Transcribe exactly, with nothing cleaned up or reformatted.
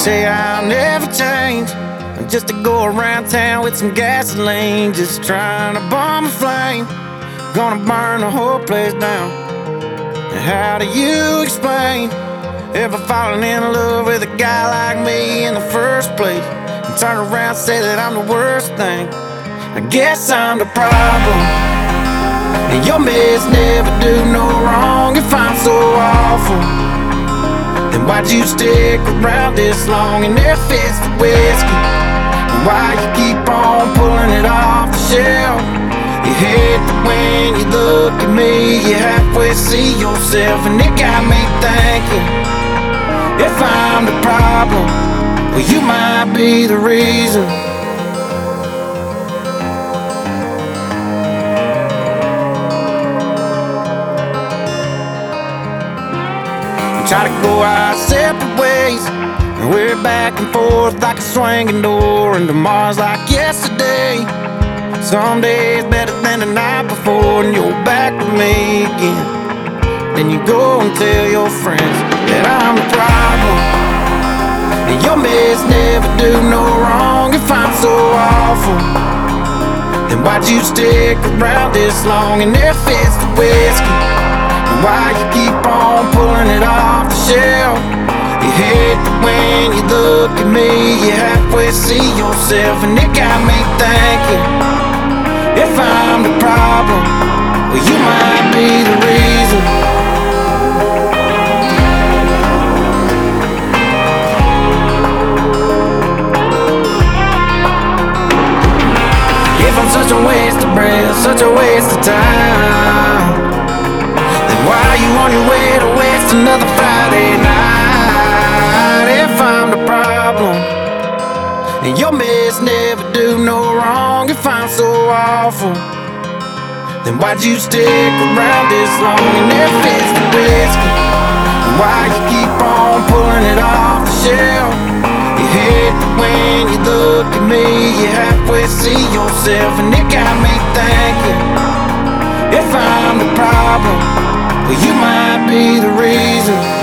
say I'll never change, just to go around town with some gasoline, just trying to bomb a flame, gonna burn the whole place down. And how do you explain ever falling in love with a guy like me in the first place, and turn around and say that I'm the worst thing? I guess I'm the problem, and your mess never do no wrong. If I'm so awful, then why'd you stick around this long? And if it's the whiskey, then why you keep on pulling it off the shelf? You hate that when you look at me, you halfway see yourself, and it got me thinking, if I'm the problem, well, you might be the reason. Try to go our separate ways, and we're back and forth like a swinging door, and tomorrow's like yesterday. Some days better than the night before, and you're back with me again. Then you go and tell your friends that I'm the problem, and your mess never do no wrong. If I'm so awful, then why'd you stick around this long? And if it's the whiskey, why you keep on pulling it off the shelf? You hate that when you look at me, you halfway see yourself, and it got me thinking, if I'm the problem, well, you might be the reason. If I'm such a waste of breath, such a waste of time, why you on your way to waste another Friday night? If I'm the problem, and your mess never do no wrong. If I'm so awful, then why'd you stick around this long? And if it's the whiskey, then why you keep on pulling it off the shelf? You hate that when you look at me, you halfway see yourself, and it got me thinking, if I'm the problem, well, you might be the reason.